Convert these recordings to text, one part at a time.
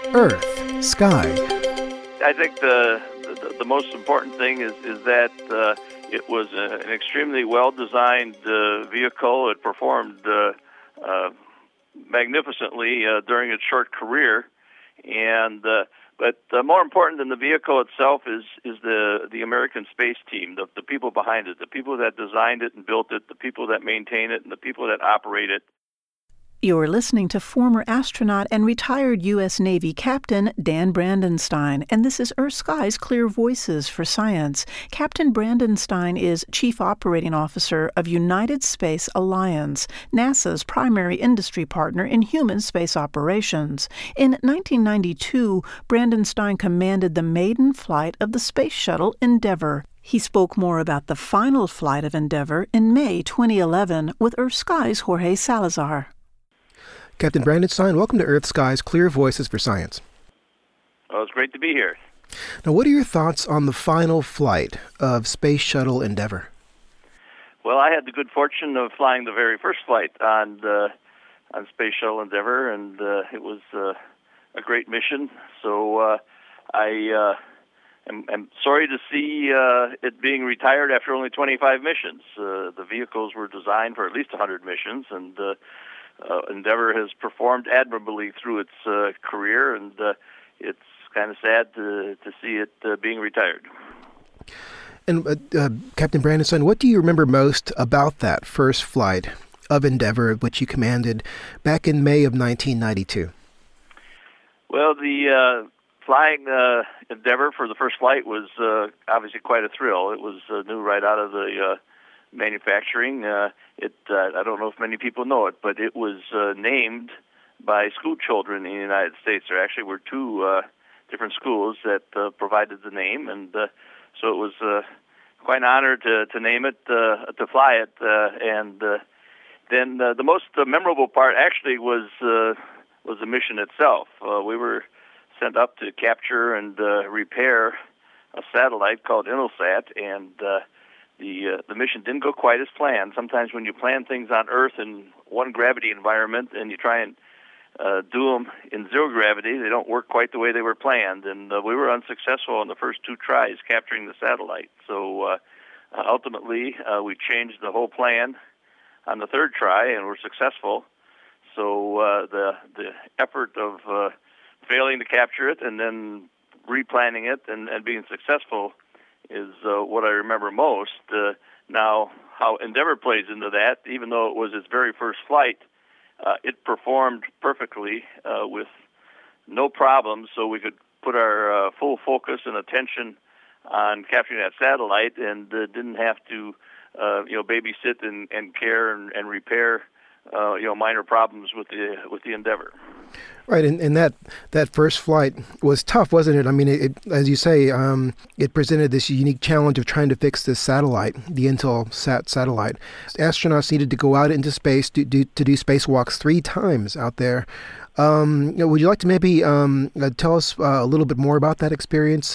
Earth, Sky. I think the most important thing is that it was an extremely well-designed vehicle. It performed magnificently during its short career, and but more important than the vehicle itself is the American space team, the people behind it, the people that designed it and built it, the people that maintain it, and the people that operate it. You're listening to former astronaut and retired U.S. Navy Captain Dan Brandenstein, and this is Earth Sky's Clear Voices for Science. Captain Brandenstein is Chief Operating Officer of United Space Alliance, NASA's primary industry partner in human space operations. In 1992, Brandenstein commanded the maiden flight of the Space Shuttle Endeavour. He spoke more about the final flight of Endeavour in May 2011 with Earth Sky's Jorge Salazar. Captain Brandenstein, welcome to Earth Sky's Clear Voices for Science. Well, it's great to be here. Now, what are your thoughts on the final flight of Space Shuttle Endeavour? Well, I had the good fortune of flying the very first flight on Space Shuttle Endeavour, and it was a great mission. So I am sorry to see it being retired after only 25 missions. The vehicles were designed for at least 100 missions, and Endeavour has performed admirably through its career, and it's kind of sad to see it being retired. And Captain Brandenstein, what do you remember most about that first flight of Endeavour, which you commanded back in May of 1992? Well, the flying Endeavour for the first flight was obviously quite a thrill. It was new right out of the manufacturing. I don't know if many people know it, but it was named by school children in the United States. There actually were two different schools that provided the name, and so it was quite an honor to name it, to fly it, and then the most memorable part actually was the mission itself. We were sent up to capture and repair a satellite called Intelsat, and the mission didn't go quite as planned. Sometimes when you plan things on Earth in one gravity environment and you try and do them in zero gravity, they don't work quite the way they were planned. And we were unsuccessful in the first two tries capturing the satellite. So ultimately, we changed the whole plan on the third try and were successful. So the effort of failing to capture it and then replanning it and being successful is what I remember most. Now, how Endeavour plays into that, even though it was its very first flight, it performed perfectly with no problems, so we could put our full focus and attention on capturing that satellite and didn't have to babysit and care and repair minor problems with the Endeavour. Right, and that first flight was tough, wasn't it? I mean, it, as you say, it presented this unique challenge of trying to fix this satellite, the Intelsat satellite. Astronauts needed to go out into space to do spacewalks 3 times out there. Would you like to maybe tell us a little bit more about that experience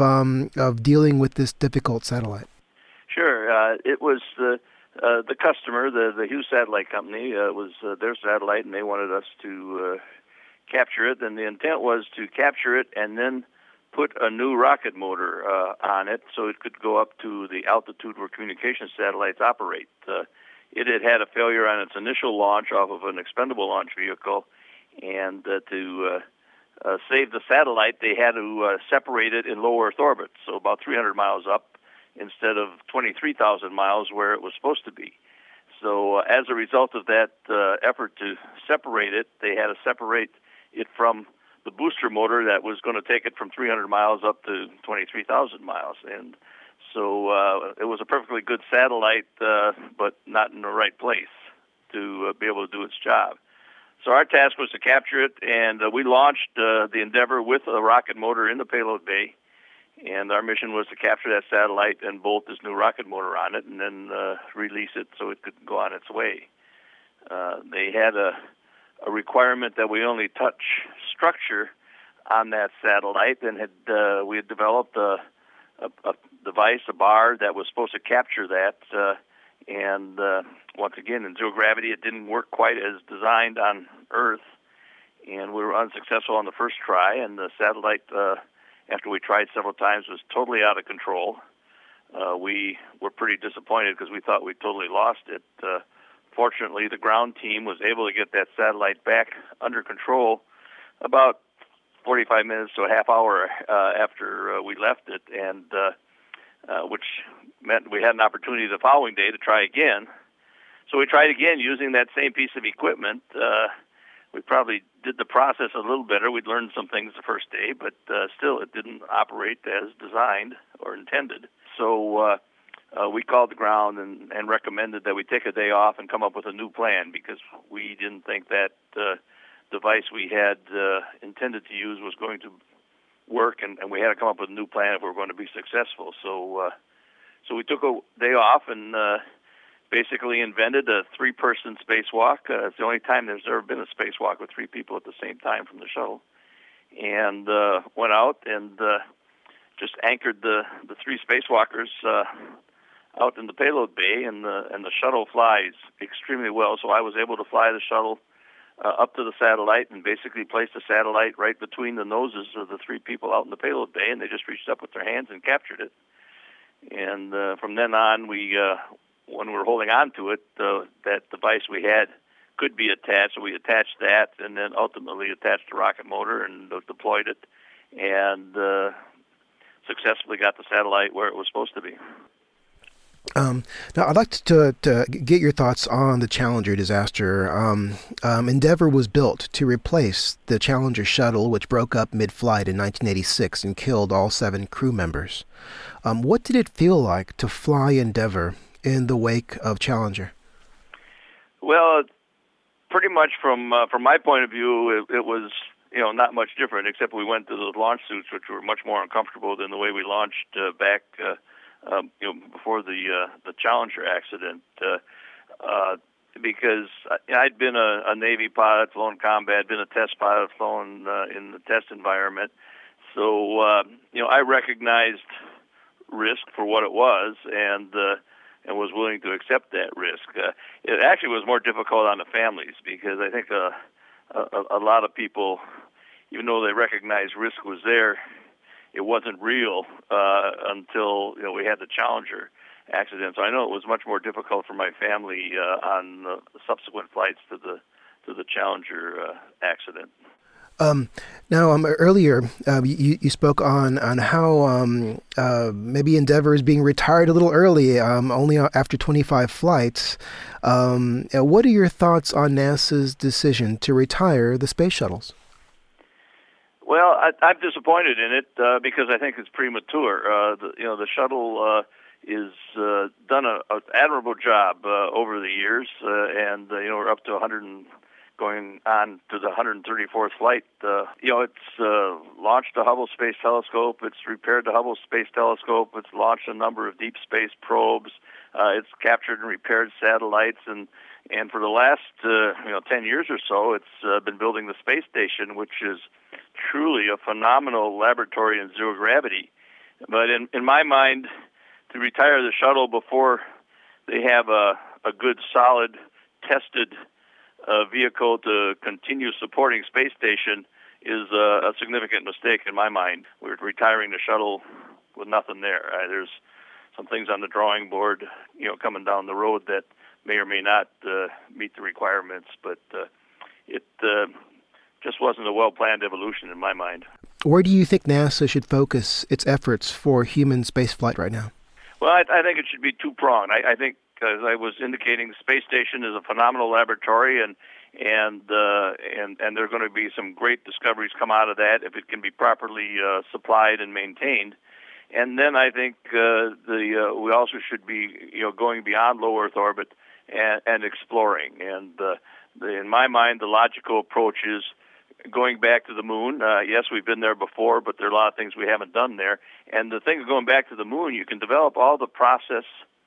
of dealing with this difficult satellite? Sure. It was the customer, the Hughes Satellite Company, was their satellite, and they wanted us to capture it. And the intent was to capture it and then put a new rocket motor on it so it could go up to the altitude where communication satellites operate. It had a failure on its initial launch off of an expendable launch vehicle, and to save the satellite, they had to separate it in low Earth orbit, so about 300 miles up, instead of 23,000 miles where it was supposed to be. So as a result of that effort to separate it, they had to separate it from the booster motor that was going to take it from 300 miles up to 23,000 miles. And so it was a perfectly good satellite, but not in the right place to be able to do its job. So our task was to capture it, and we launched the Endeavour with a rocket motor in the payload bay. And our mission was to capture that satellite and bolt this new rocket motor on it and then release it so it could go on its way. They had a requirement that we only touch structure on that satellite, and we had developed a device, a bar, that was supposed to capture that. And once again, in zero gravity, it didn't work quite as designed on Earth. and we were unsuccessful on the first try, and the satellite, after we tried several times, was totally out of control. We were pretty disappointed because we thought we totally lost it. Fortunately, the ground team was able to get that satellite back under control about 45 minutes to a half hour after we left it, and which meant we had an opportunity the following day to try again. So we tried again using that same piece of equipment. We probably did the process a little better. We'd learned some things the first day, but still it didn't operate as designed or intended. So we called the ground and recommended that we take a day off and come up with a new plan, because we didn't think that device we had intended to use was going to work, and we had to come up with a new plan if we were going to be successful. So we took a day off and basically invented a 3-person spacewalk. It's the only time there's ever been a spacewalk with 3 people at the same time from the shuttle. And went out and just anchored the 3 spacewalkers out in the payload bay, and the shuttle flies extremely well. So I was able to fly the shuttle up to the satellite and basically place the satellite right between the noses of the 3 people out in the payload bay, and they just reached up with their hands and captured it. And from then on, when we were holding on to it, that device we had could be attached, so we attached that, and then ultimately attached the rocket motor and deployed it, and successfully got the satellite where it was supposed to be. Now, I'd like to get your thoughts on the Challenger disaster. Endeavour was built to replace the Challenger shuttle, which broke up mid-flight in 1986 and killed all 7 crew members. What did it feel like to fly Endeavour in the wake of Challenger? Well, pretty much from my point of view, it was not much different, except we went to the launch suits, which were much more uncomfortable than the way we launched back before the Challenger accident, because I'd been a Navy pilot, flown combat, been a test pilot, flown in the test environment. So I recognized risk for what it was, and was willing to accept that risk. It actually was more difficult on the families, because I think a lot of people, even though they recognized risk was there, it wasn't real until we had the Challenger accident. So I know it was much more difficult for my family on the subsequent flights to the Challenger accident. Now, earlier you spoke on how maybe Endeavour is being retired a little early, only after 25 flights. What are your thoughts on NASA's decision to retire the space shuttles? Well, I'm disappointed in it because I think it's premature. The shuttle is done an admirable job over the years, and we're up to going on to the 134th flight. It's launched the Hubble Space Telescope. It's repaired the Hubble Space Telescope. It's launched a number of deep space probes. It's captured and repaired satellites, and for the last 10 years or so, it's been building the space station, which is truly a phenomenal laboratory in zero gravity. But in my mind, to retire the shuttle before they have a good, solid, tested vehicle to continue supporting space station is a significant mistake in my mind. We're retiring the shuttle with nothing there. There's some things on the drawing board, coming down the road that may or may not meet the requirements, but it just wasn't a well-planned evolution in my mind. Where do you think NASA should focus its efforts for human spaceflight right now? Well, I think it should be two-pronged. I think, as I was indicating, the space station is a phenomenal laboratory, and there are going to be some great discoveries come out of that if it can be properly supplied and maintained. And then I think we also should be going beyond low Earth orbit and exploring. And in my mind, the logical approach is going back to the moon. Yes, we've been there before, but there are a lot of things we haven't done there. And the thing of going back to the moon, you can develop all the processes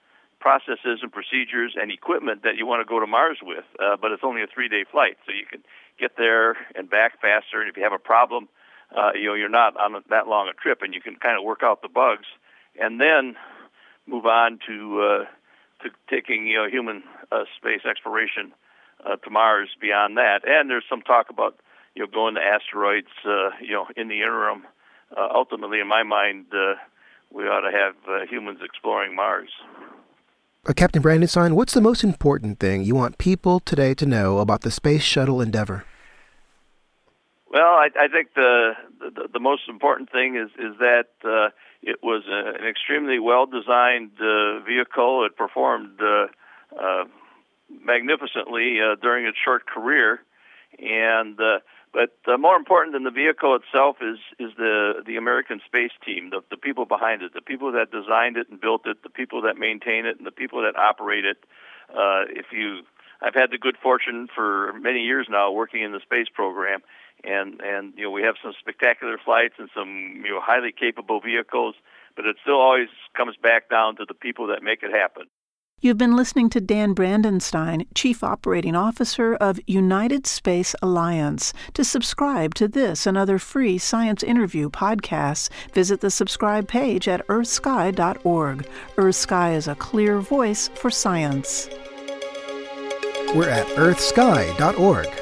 and procedures and equipment that you want to go to Mars with, but it's only a 3-day flight, so you can get there and back faster. And if you have a problem, you're not on that long a trip, and you can kind of work out the bugs, and then move on to taking human space exploration to Mars beyond that. And there's some talk about going to asteroids, in the interim. Ultimately, in my mind, we ought to have humans exploring Mars. Captain Brandenstein, what's the most important thing you want people today to know about the Space Shuttle Endeavour? Well, I think the most important thing is that it was an extremely well-designed vehicle. It performed magnificently during its short career, but more important than the vehicle itself is the American space team, the people behind it, the people that designed it and built it, the people that maintain it, and the people that operate it. I've had the good fortune for many years now working in the space program, and we have some spectacular flights and some highly capable vehicles, but it still always comes back down to the people that make it happen. You've been listening to Dan Brandenstein, Chief Operating Officer of United Space Alliance. To subscribe to this and other free science interview podcasts, visit the subscribe page at earthsky.org. EarthSky is a clear voice for science. We're at earthsky.org.